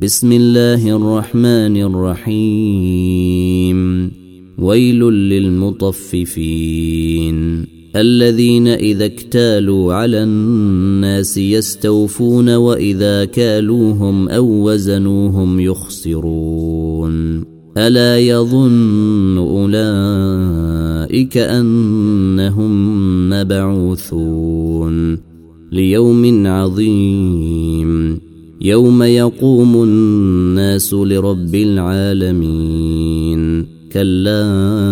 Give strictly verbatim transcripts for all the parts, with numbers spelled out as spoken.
بسم الله الرحمن الرحيم ويل للمطففين الذين إذا اكتالوا على الناس يستوفون وإذا كالوهم أو وزنوهم يخسرون ألا يظن أولئك أنهم مبعوثون ليوم عظيم يوم يقوم الناس لرب العالمين كلا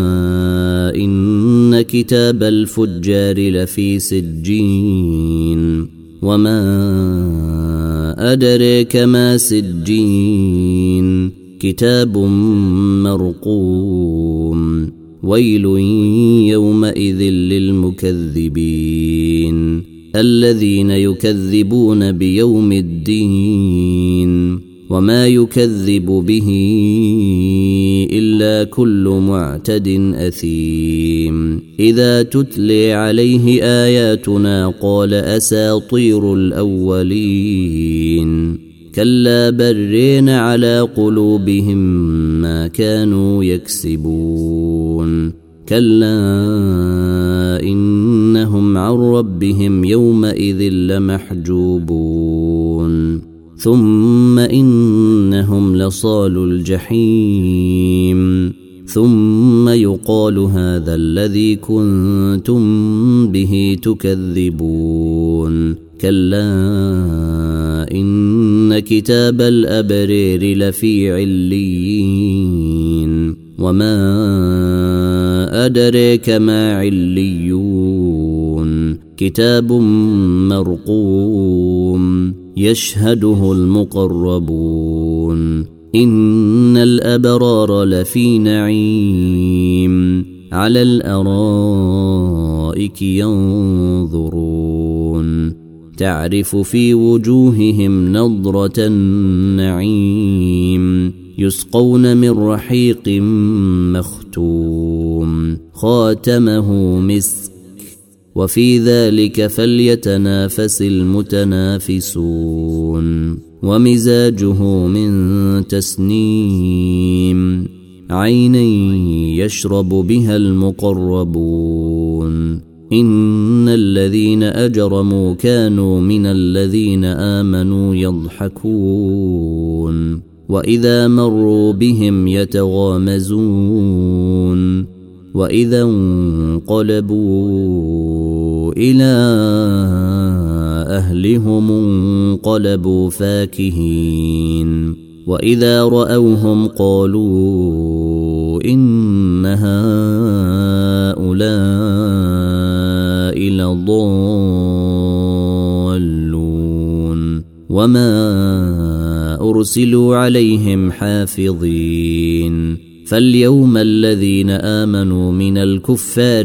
إن كتاب الفجار لفي سجين وما أدريك ما سجين كتاب مرقوم ويل يومئذ للمكذبين الذين يكذبون بيوم الدين وما يكذب به إلا كل معتد أثيم إذا تتلي عليه آياتنا قال أساطير الأولين كلا برين على قلوبهم ما كانوا يكسبون كلا إنهم عن ربهم يومئذ لمحجوبون ثم إنهم لصالوا الجحيم ثم يقال هذا الذي كنتم به تكذبون كلا إن كتاب الأبرير لفي عليين وما أدريك ما عليون كتاب مرقوم يشهده المقربون إن الأبرار لفي نعيم على الأرائك ينظرون تعرف في وجوههم نضرة النعيم يسقون من رحيق مختوم خاتمه مسك وفي ذلك فليتنافس المتنافسون ومزاجه من تسنيم عينا يشرب بها المقربون إن الذين أجرموا كانوا من الذين آمنوا يضحكون وإذا مروا بهم يتغامزون وإذا انقلبوا إلى أهلهم انقلبوا فاكهين وإذا رأوهم قالوا إن هؤلاء لضالون وما أرسلوا عليهم حافظين فاليوم الذين آمنوا من الكفار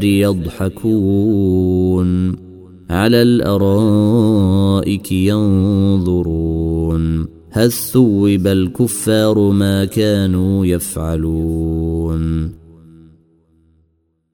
يضحكون على الأرائك ينظرون هل ثوب الكفار ما كانوا يفعلون